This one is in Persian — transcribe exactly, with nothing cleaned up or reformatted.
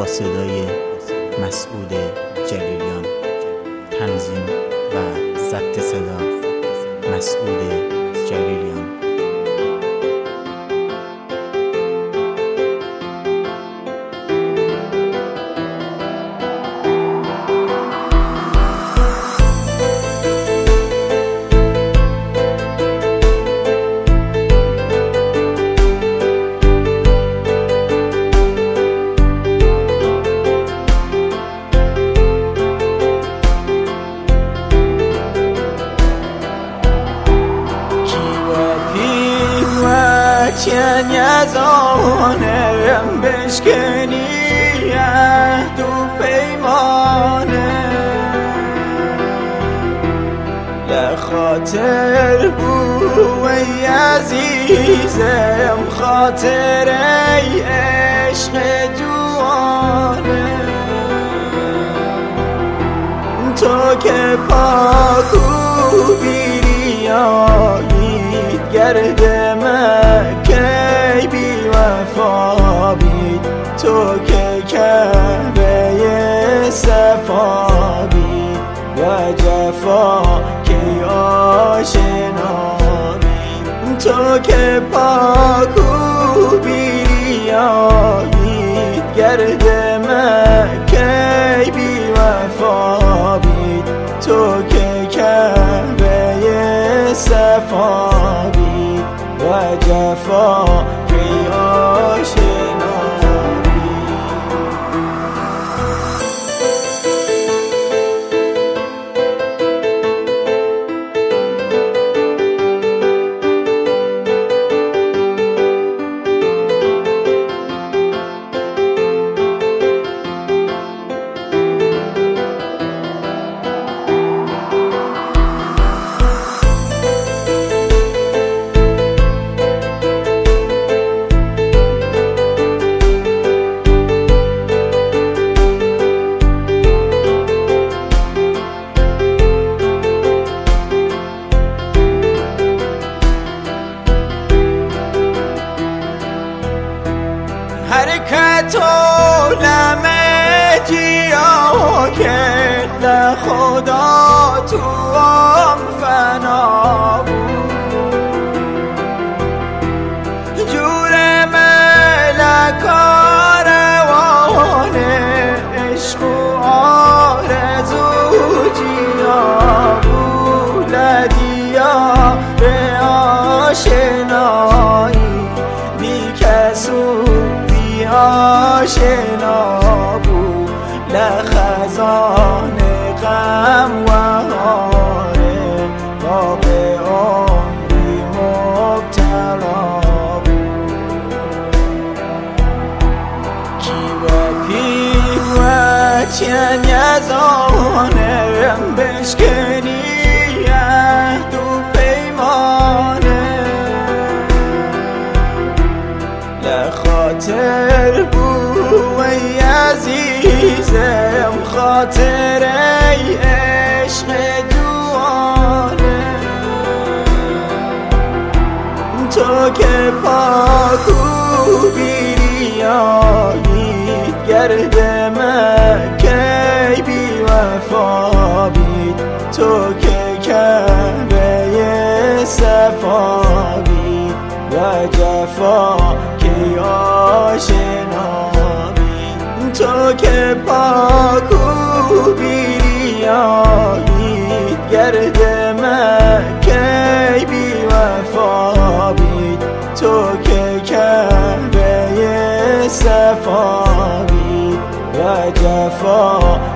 با صدای مسعود جلیلیان، تنظیم و ضبط صدا مسعود جلیلیان. چن یزانم بشکنی عهد و پیمانه، لخاطر بو ای عزیزم خاطر ای عشق جوانه. تو که پاکو بیریایید گرد مکی بی وفا بید، تو که کعبه صفا بید و جفا که آشنا بید. تو که پاکو بیریایید گرد مکی بی وفا بید، تو که کعبه صفا بید و جفا که آشنا حرکت عالم جیا کرد خدا تو هم فنا بود، جور ملکا روان عشق و آرزو جیا بود، لدیا به آشنایی بی کسو آشنا بود، لخزان غم و هاره باغ عمری مبتلا بود. کی و پی و چن یزانم بشکنی عهد و پیمانه، لخاطر بو ای عزیزم خاطر ای عشق جوانه. تو که پاکو بیریایید گرد مکی بی وفا بید، تو که کعبه صفا بید و جفا که آشنا بید. تو که پاکو بیریایید گرد مکی بی وفا بید، تو که کعبه صفا بید و جفا